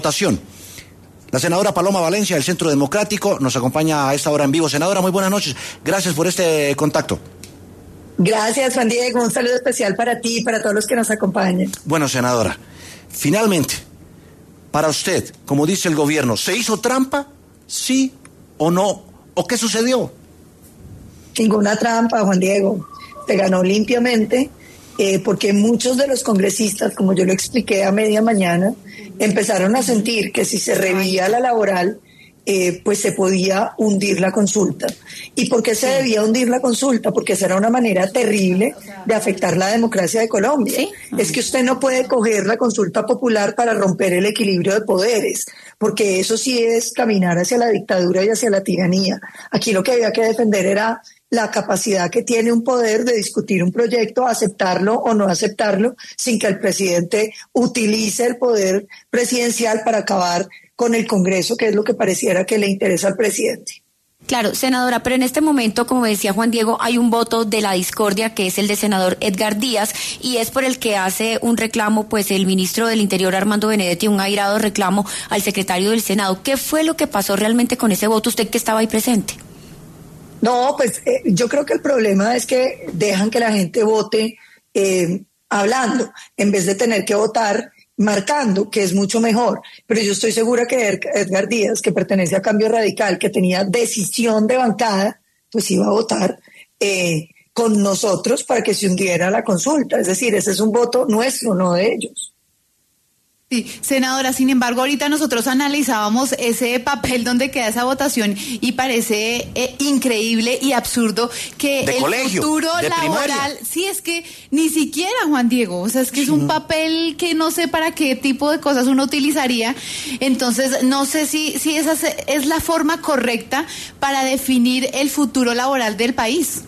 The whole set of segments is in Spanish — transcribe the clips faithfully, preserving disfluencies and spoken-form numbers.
votación. La senadora Paloma Valencia del Centro Democrático nos acompaña a esta hora en vivo. Senadora, muy buenas noches. Gracias por este contacto. Gracias, Juan Diego. Un saludo especial para ti y para todos los que nos acompañan. Bueno, senadora, finalmente, para usted, como dice el gobierno, ¿se hizo trampa? ¿Sí o no? ¿O qué sucedió? Ninguna trampa, Juan Diego. Se ganó limpiamente. Eh, porque muchos de los congresistas, como yo lo expliqué a media mañana, empezaron a sentir que si se revivía la laboral, eh, pues se podía hundir la consulta. ¿Y por qué se debía hundir la consulta? Porque esa era una manera terrible de afectar la democracia de Colombia. ¿Sí? Es que usted no puede coger la consulta popular para romper el equilibrio de poderes, porque eso sí es caminar hacia la dictadura y hacia la tiranía. Aquí lo que había que defender era la capacidad que tiene un poder de discutir un proyecto, aceptarlo o no aceptarlo, sin que el presidente utilice el poder presidencial para acabar con el Congreso, que es lo que pareciera que le interesa al presidente. Claro, senadora, pero en este momento, como decía Juan Diego, hay un voto de la discordia que es el de senador Edgar Díaz y es por el que hace un reclamo pues el ministro del Interior Armando Benedetti, un airado reclamo al secretario del Senado. ¿Qué fue lo que pasó realmente con ese voto, usted que estaba ahí presente? No, pues eh, yo creo que el problema es que dejan que la gente vote eh, hablando, en vez de tener que votar marcando, que es mucho mejor. Pero yo estoy segura que Edgar Díaz, que pertenece a Cambio Radical, que tenía decisión de bancada, pues iba a votar eh, con nosotros para que se hundiera la consulta. Es decir, ese es un voto nuestro, no de ellos. Sí, senadora, sin embargo, ahorita nosotros analizábamos ese papel donde queda esa votación y parece eh, increíble y absurdo que de el colegio, futuro de laboral, primaria. Sí, es que ni siquiera, Juan Diego, o sea, es que es un papel que no sé para qué tipo de cosas uno utilizaría, entonces no sé si, si esa es la forma correcta para definir el futuro laboral del país.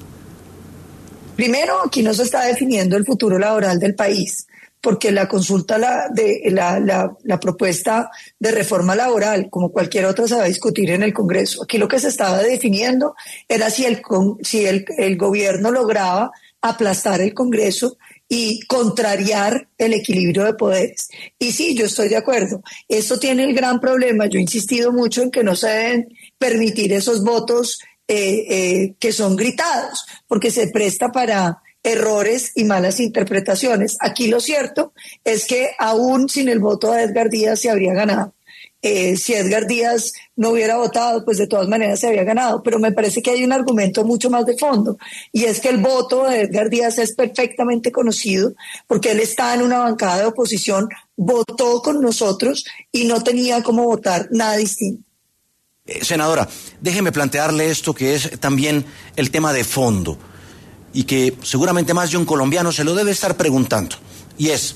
Primero, aquí no se está definiendo el futuro laboral del país, porque la consulta, la, de, la, la, la propuesta de reforma laboral, como cualquier otra, se va a discutir en el Congreso. Aquí lo que se estaba definiendo era si el, si el, el gobierno lograba aplastar el Congreso y contrariar el equilibrio de poderes. Y sí, yo estoy de acuerdo. Esto tiene el gran problema. Yo he insistido mucho en que no se deben permitir esos votos eh, eh, que son gritados, porque se presta para errores y malas interpretaciones. Aquí lo cierto es que aún sin el voto de Edgar Díaz se habría ganado. Eh, si Edgar Díaz no hubiera votado, pues de todas maneras se había ganado, pero me parece que hay un argumento mucho más de fondo, y es que el voto de Edgar Díaz es perfectamente conocido, porque él está en una bancada de oposición, votó con nosotros y no tenía cómo votar nada distinto. Eh, senadora, déjeme plantearle esto que es también el tema de fondo, y que seguramente más de un colombiano se lo debe estar preguntando, y es,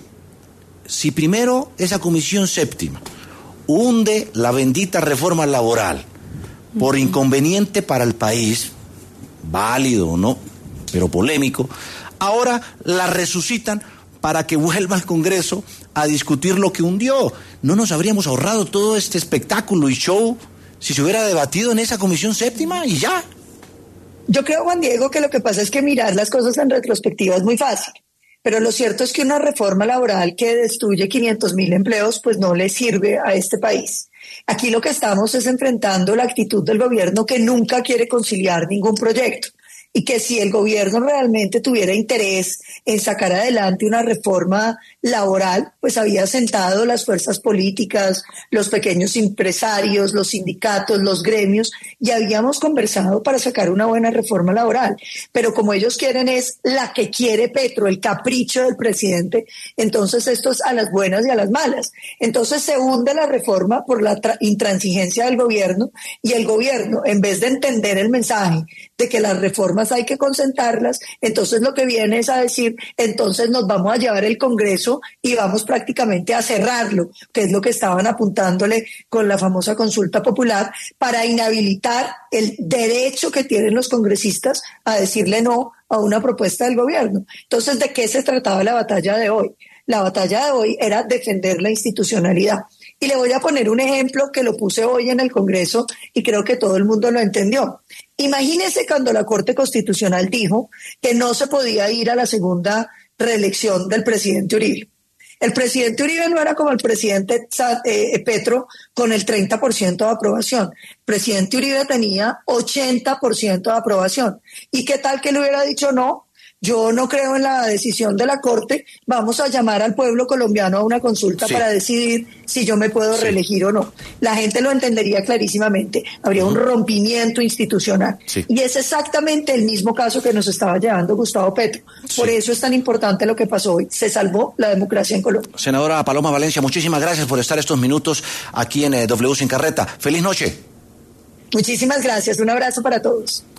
si primero esa comisión séptima hunde la bendita reforma laboral por inconveniente para el país, válido o no, pero polémico, ahora la resucitan para que vuelva al Congreso a discutir lo que hundió. ¿No nos habríamos ahorrado todo este espectáculo y show si se hubiera debatido en esa comisión séptima y ya? Yo creo, Juan Diego, que lo que pasa es que mirar las cosas en retrospectiva es muy fácil, pero lo cierto es que una reforma laboral que destruye quinientos mil empleos pues no le sirve a este país. Aquí lo que estamos es enfrentando la actitud del gobierno, que nunca quiere conciliar ningún proyecto, y que si el gobierno realmente tuviera interés en sacar adelante una reforma laboral, pues había sentado las fuerzas políticas, los pequeños empresarios, los sindicatos, los gremios, y habíamos conversado para sacar una buena reforma laboral. Pero como ellos quieren es la que quiere Petro, el capricho del presidente, entonces esto es a las buenas y a las malas. Entonces se hunde la reforma por la tra- intransigencia del gobierno, y el gobierno, en vez de entender el mensaje de que las reformas hay que concentrarlas, entonces lo que viene es a decir, entonces nos vamos a llevar el Congreso y vamos prácticamente a cerrarlo, que es lo que estaban apuntándole con la famosa consulta popular, para inhabilitar el derecho que tienen los congresistas a decirle no a una propuesta del gobierno. Entonces, ¿de qué se trataba la batalla de hoy? La batalla de hoy era defender la institucionalidad. Y le voy a poner un ejemplo que lo puse hoy en el Congreso y creo que todo el mundo lo entendió. Imagínese cuando la Corte Constitucional dijo que no se podía ir a la segunda reelección del presidente Uribe. El presidente Uribe no era como el presidente eh, Petro con el treinta por ciento de aprobación. El presidente Uribe tenía ochenta por ciento de aprobación. ¿Y qué tal que le hubiera dicho no? Yo no creo en la decisión de la Corte, vamos a llamar al pueblo colombiano a una consulta sí. para decidir si yo me puedo sí. reelegir o no. La gente lo entendería clarísimamente, habría uh-huh. un rompimiento institucional. Sí. Y es exactamente el mismo caso que nos estaba llevando Gustavo Petro. Sí. Por eso es tan importante lo que pasó hoy. Se salvó la democracia en Colombia. Senadora Paloma Valencia, muchísimas gracias por estar estos minutos aquí en eh, W Sin Carreta. Feliz noche. Muchísimas gracias, un abrazo para todos.